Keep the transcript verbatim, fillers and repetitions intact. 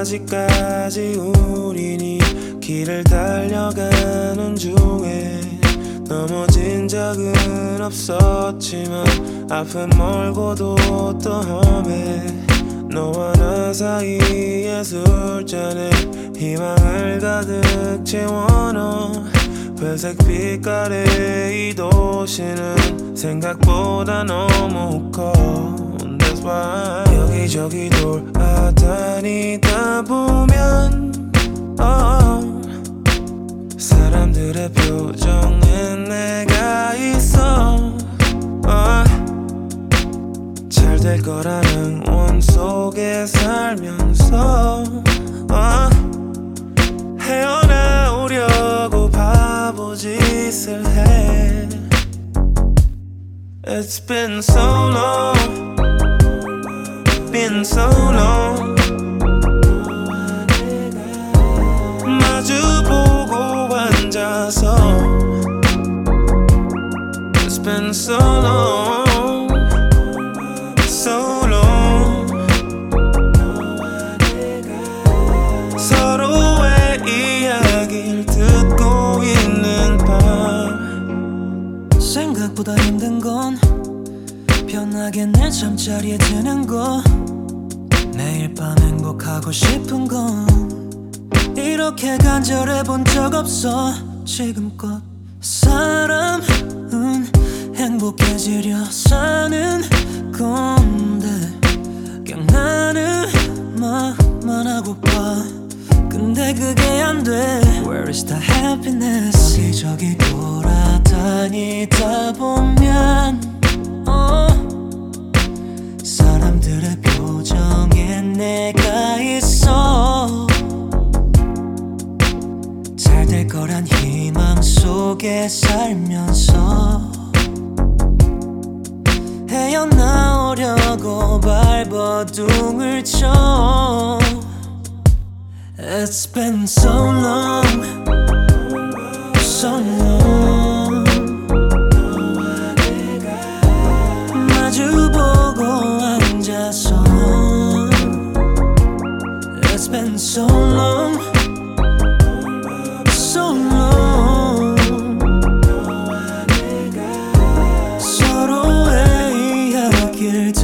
아직까지 우린 이 길을 달려가는 중에 넘어진 적은 없었지만 앞은 멀고도 또 험해. 너와 나 사이의 술잔에 희망을 가득 채워넣어. 회색 빛깔의 이 도시는 생각보다 너무 커. That's why 여기저기 돌아다니다 보면 oh, 사람들의 표정에 내가 있어. oh, 잘 될 거라는 원 속에 살면서 oh, 헤어나오려고 바보짓을 해. It's been so long, been so long. 마주보고 앉아서 It's been so long, so long. 서로의 이야기를 듣고 있는 밤. 생각보다 힘든 건 편하게 내 잠자리에 드는 거. 매일 밤 행복하고 싶은 건 이렇게 간절해 본 적 없어 지금껏. 사람은 행복해지려 사는 건데 그냥 나는 말만 하고파. 근데 그게 안 돼. Where is the happiness? 여기저기 돌아다니다 보면 oh, 사람들의 표정에 내가 있어. 잘 될 거란 희망 속에 살면서 헤어나오려고 발버둥을 쳐. It's been so long, so long. 마주보고 앉아서 It's been so long, so long. 서로의 이야기를